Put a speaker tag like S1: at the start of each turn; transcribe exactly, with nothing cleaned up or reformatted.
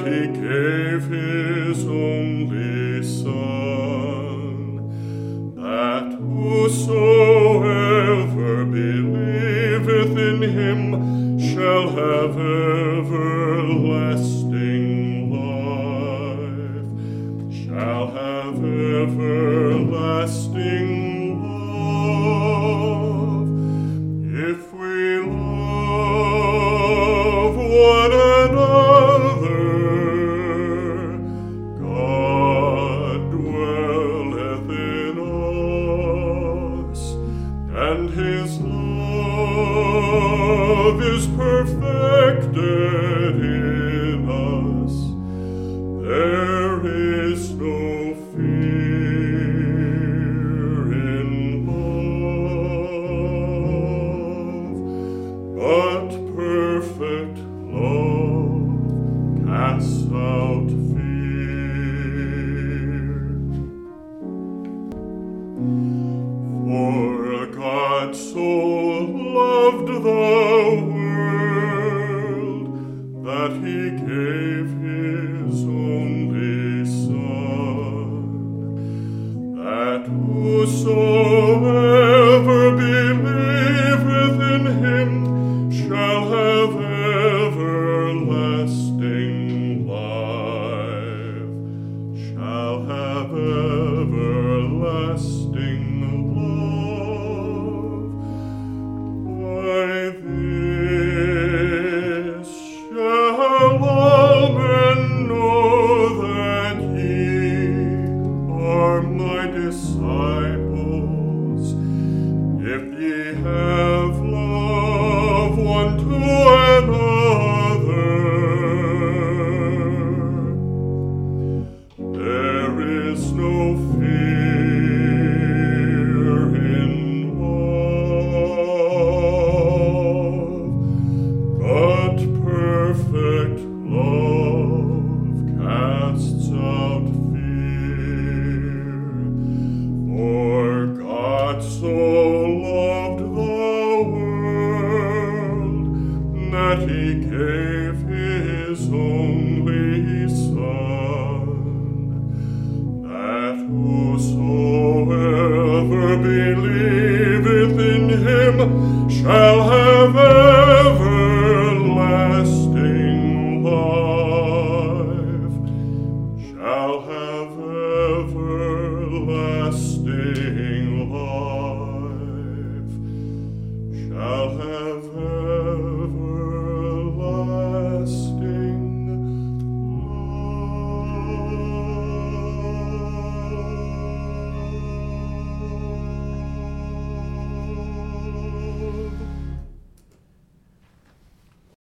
S1: he gave his only Son, that whosoever believeth in him shall have everlasting life, shall have everlasting love, if we love one another. God dwelleth in us, and his love is perfected in us. There is no fear in love, but perfect love casts out fear. For God so loved the world that he gave his only Son, that whosoever believeth in him shall have everlasting life, shall have everlasting love. By this shall all men know that ye are my disciples, if ye have love one to another. There is no fear in love, but perfect love casts out fear. For God so loved the world that he gave his only Son, that whosoever believeth in him shall have everlasting life, shall have everlasting